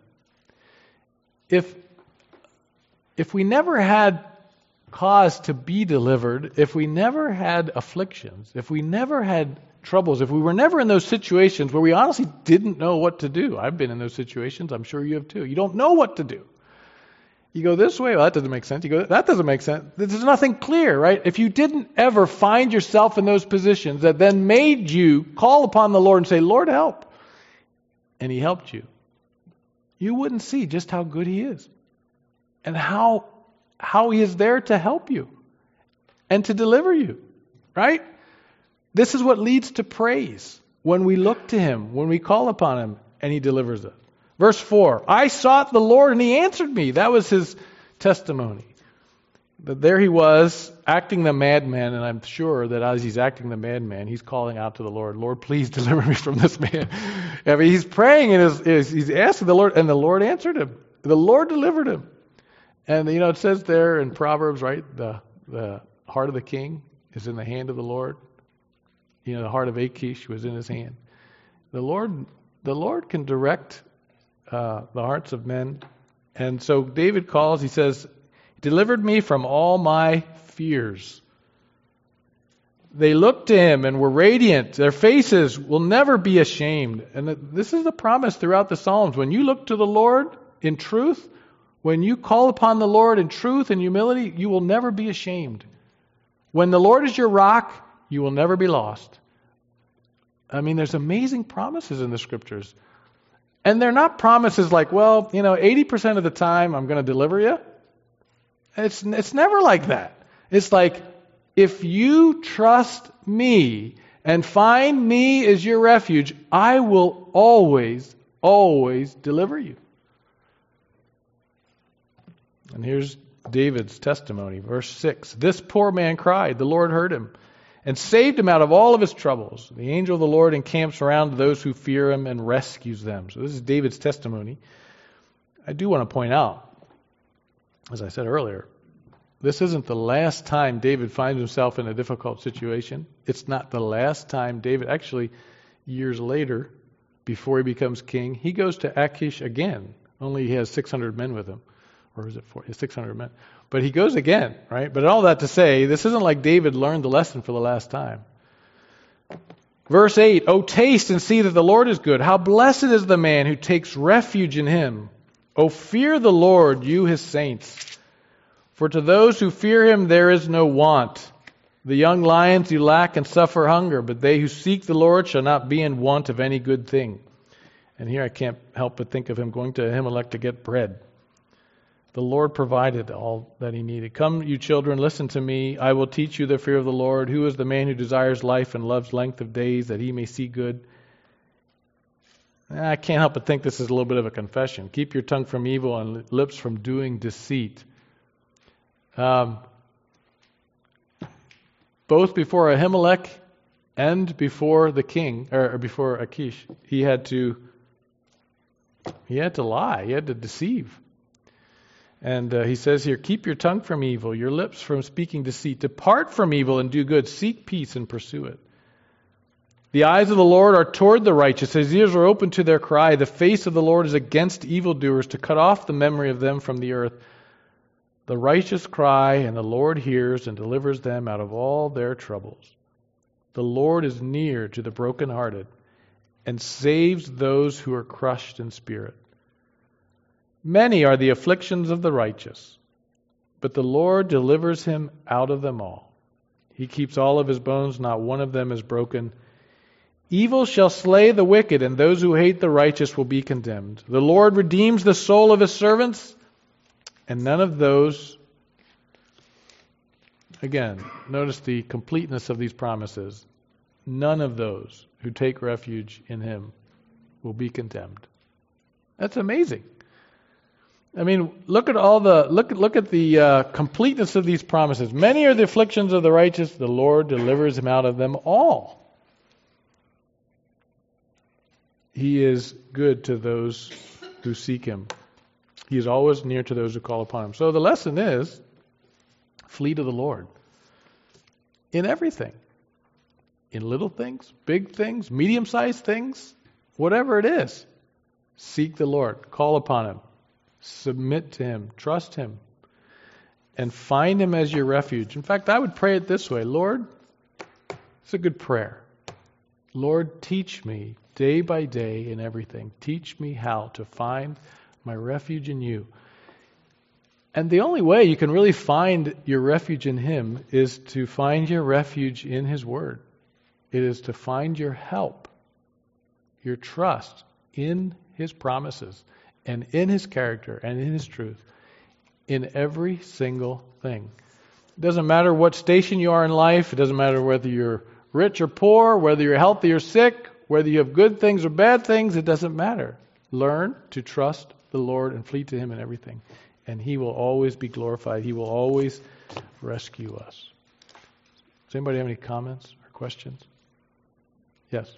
If, if we never had cause to be delivered, if we never had afflictions, if we never had troubles, if we were never in those situations where we honestly didn't know what to do. I've been in those situations. I'm sure you have too. You don't know what to do. You go this way, well, that doesn't make sense. You go, that doesn't make sense. There's nothing clear, right? If you didn't ever find yourself in those positions that then made you call upon the Lord and say, Lord, help. And he helped you. You wouldn't see just how good he is. And how, how he is there to help you. And to deliver you. Right? This is what leads to praise. When we look to him, when we call upon him, and he delivers us. Verse four, I sought the Lord and he answered me. That was his testimony. But there he was, acting the madman, and I'm sure that as he's acting the madman, he's calling out to the Lord, Lord, please deliver me from this man. I mean, he's praying and his, he's asking the Lord, and the Lord answered him. The Lord delivered him. And, you know, it says there in Proverbs, right, the, the heart of the king is in the hand of the Lord. You know, the heart of Achish was in his hand. The Lord, the Lord can direct Uh, the hearts of men. And so David calls, he says, delivered me from all my fears. They looked to him and were radiant. Their faces will never be ashamed. And this is the promise throughout the Psalms. When you look to the Lord in truth, when you call upon the Lord in truth and humility, you will never be ashamed. When the Lord is your rock, you will never be lost. I mean, there's amazing promises in the Scriptures. And they're not promises like, well, you know, eighty percent of the time I'm going to deliver you. It's, it's never like that. It's like, if you trust me and find me as your refuge, I will always, always deliver you. And here's David's testimony, verse six. This poor man cried, the Lord heard him and saved him out of all of his troubles. The angel of the Lord encamps around those who fear him and rescues them. So this is David's testimony. I do want to point out, as I said earlier, this isn't the last time David finds himself in a difficult situation. It's not the last time David, actually, years later, before he becomes king, he goes to Achish again. Only he has six hundred men with him. Or is it four? six hundred men. But he goes again, right? But all that to say, this isn't like David learned the lesson for the last time. Verse eight, oh, taste and see that the Lord is good. How blessed is the man who takes refuge in him. Oh, fear the Lord, you his saints. For to those who fear him there is no want. The young lions do lack and suffer hunger, but they who seek the Lord shall not be in want of any good thing. And here I can't help but think of him going to Ahimelech to get bread. The Lord provided all that he needed. Come, you children, listen to me. I will teach you the fear of the Lord. Who is the man who desires life and loves length of days that he may see good? I can't help but think this is a little bit of a confession. Keep your tongue from evil and lips from doing deceit. Um, both before Ahimelech and before the king, or before Achish, he had to he had to lie. He had to deceive. And uh, he says here, keep your tongue from evil, your lips from speaking deceit. Depart from evil and do good. Seek peace and pursue it. The eyes of the Lord are toward the righteous. His ears are open to their cry. The face of the Lord is against evildoers, to cut off the memory of them from the earth. The righteous cry, and the Lord hears and delivers them out of all their troubles. The Lord is near to the brokenhearted and saves those who are crushed in spirit. Many are the afflictions of the righteous, but the Lord delivers him out of them all. He keeps all of his bones, not one of them is broken. Evil shall slay the wicked, and those who hate the righteous will be condemned. The Lord redeems the soul of his servants, and none of those, again, notice the completeness of these promises, none of those who take refuge in him will be condemned. That's amazing. I mean, look at all the look look at the uh, completeness of these promises. Many are the afflictions of the righteous; the Lord delivers him out of them all. He is good to those who seek him. He is always near to those who call upon him. So the lesson is, flee to the Lord in everything, in little things, big things, medium-sized things, whatever it is. Seek the Lord, call upon him. Submit to him, trust him, and find him as your refuge. In fact, I would pray it this way. Lord, it's a good prayer. Lord, teach me day by day in everything. Teach me how to find my refuge in you. And the only way you can really find your refuge in him is to find your refuge in his word. It is to find your help, your trust in his promises, and in his character and in his truth, in every single thing. It doesn't matter what station you are in life. It doesn't matter whether you're rich or poor, whether you're healthy or sick, whether you have good things or bad things. It doesn't matter. Learn to trust the Lord and flee to him in everything. And he will always be glorified. He will always rescue us. Does anybody have any comments or questions? Yes.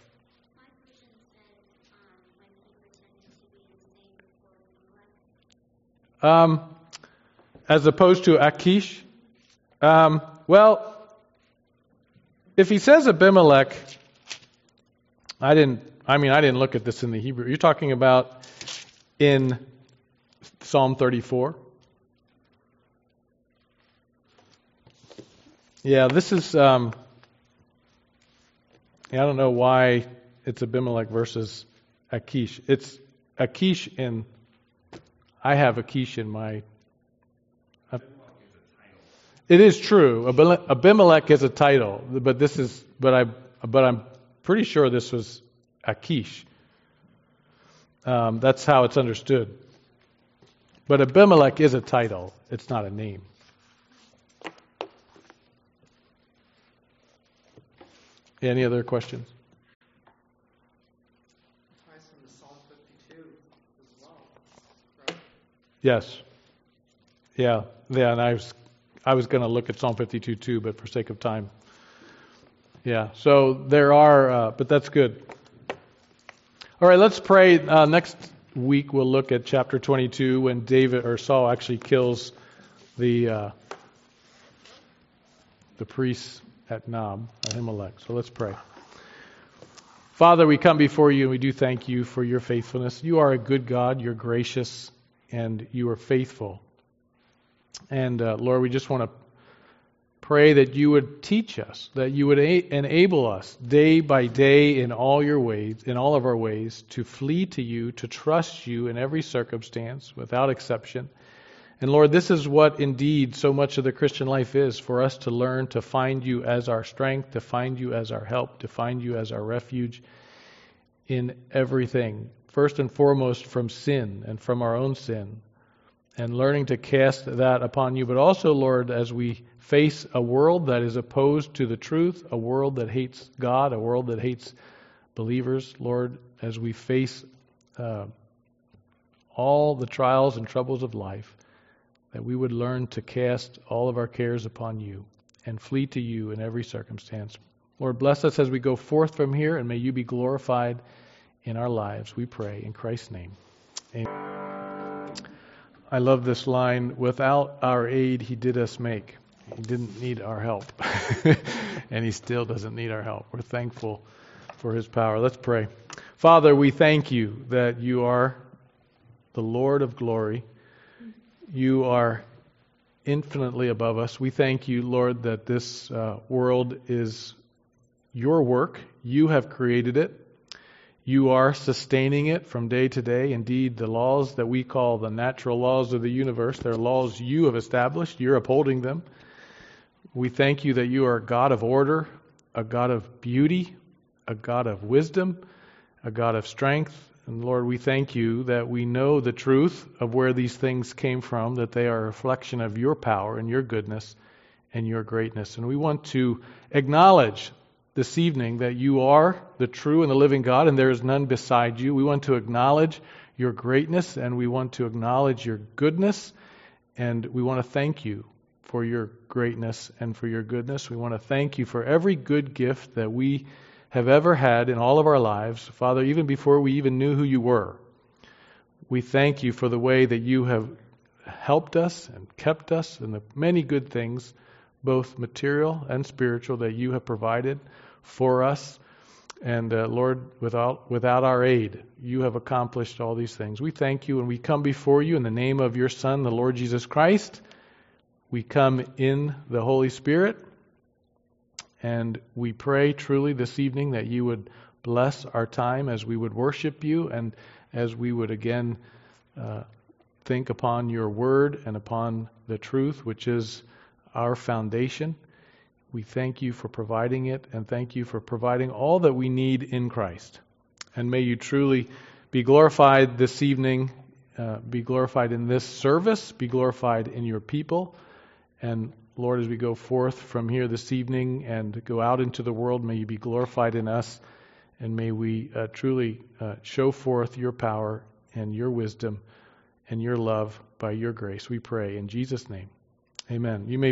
Um, as opposed to Achish? Um, well, if he says Abimelech, I didn't, I mean, I didn't look at this in the Hebrew. You're talking about in Psalm thirty-four? Yeah, this is, um, I don't know why it's Abimelech versus Achish. It's Achish in I have Achish in my... Uh, it is true. Abimelech is a title, but this is, but I, but I'm pretty sure this was Achish. Um, that's how it's understood. But Abimelech is a title. It's not a name. Any other questions? Yes. Yeah. Yeah, and I was I was going to look at Psalm fifty-two too, but for sake of time. Yeah. So there are, uh, but that's good. All right, let's pray. Uh, next week we'll look at chapter twenty-two when David or Saul actually kills the uh, the priests at Nob, Ahimelech. So let's pray. Father, we come before you and we do thank you for your faithfulness. You are a good God. You're gracious. And you are faithful. And uh, Lord, we just want to pray that you would teach us, that you would a- enable us day by day in all your ways, in all of our ways, to flee to you, to trust you in every circumstance, without exception. And Lord, this is what indeed so much of the Christian life is, for us to learn to find you as our strength, to find you as our help, to find you as our refuge in everything. First and foremost from sin and from our own sin. and learning to cast that upon you. But also, Lord, as we face a world that is opposed to the truth, a world that hates God, a world that hates believers, Lord, as we face uh, all the trials and troubles of life, that we would learn to cast all of our cares upon you and flee to you in every circumstance. Lord, bless us as we go forth from here, and may you be glorified in our lives, we pray, in Christ's name. Amen. I love this line, without our aid, he did us make. He didn't need our help, and he still doesn't need our help. We're thankful for his power. Let's pray. Father, we thank you that you are the Lord of glory. You are infinitely above us. We thank you, Lord, that this uh, world is your work. You have created it. You are sustaining it from day to day. Indeed, the laws that we call the natural laws of the universe, they're laws you have established. You're upholding them. We thank you that you are a God of order, a God of beauty, a God of wisdom, a God of strength. And Lord, we thank you that we know the truth of where these things came from, that they are a reflection of your power and your goodness and your greatness. And we want to acknowledge this evening that you are the true and the living God, and there is none beside you. We want to acknowledge your greatness, and we want to acknowledge your goodness, and we want to thank you for your greatness and for your goodness. We want to thank you for every good gift that we have ever had in all of our lives. Father, even before we even knew who you were, we thank you for the way that you have helped us and kept us and the many good things, both material and spiritual, that you have provided for us. And uh, Lord, without without our aid, you have accomplished all these things. We thank you, and we come before you in the name of your Son, the Lord Jesus Christ. We come in the Holy Spirit, and we pray truly this evening that you would bless our time as we would worship you and as we would again uh, think upon your word and upon the truth, which is our foundation. We thank you for providing it, and thank you for providing all that we need in Christ. And may you truly be glorified this evening, uh, be glorified in this service, be glorified in your people. And Lord, as we go forth from here this evening and go out into the world, may you be glorified in us, and may we uh, truly uh, show forth your power and your wisdom and your love by your grace. We pray in Jesus' name. Amen. You may